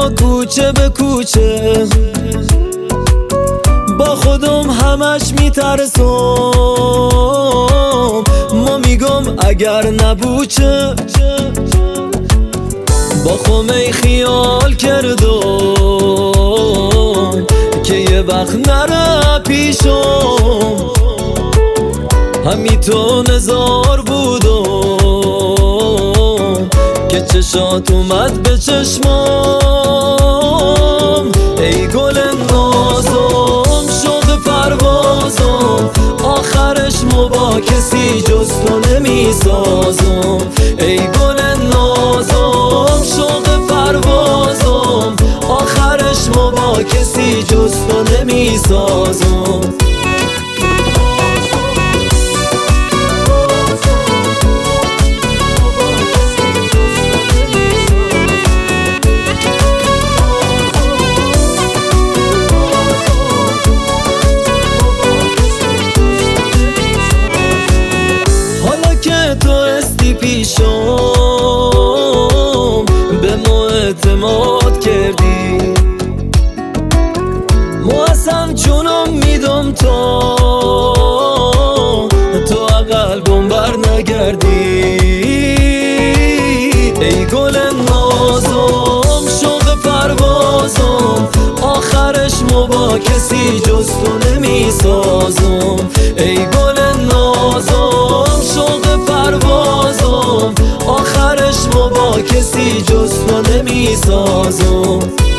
کوچه به کوچه، با خودم همش میترسم. ما میگم اگر نبوچه، با خمه خیال کردم که یه وقت نره پیشم. همی تو نزار بودم که چشات اومد به چشمام. ای گل نازم شوق پروازم، آخرش مو با کسی جز تو نمیسازم. ای گل نازم شوق پروازم، آخرش مو با کسی جز تو نمیسازم. تو استی پیشم به ما اعتماد کردی، ما اصلا چونم میدم تو قلبم بر نگردی. ای گل نازم شوق پروازم، آخرش مو با کسی جز تو نمیسازم. ای گل نازم شوق پروازم، آخرش مو با کسی جز تو نمیسازم.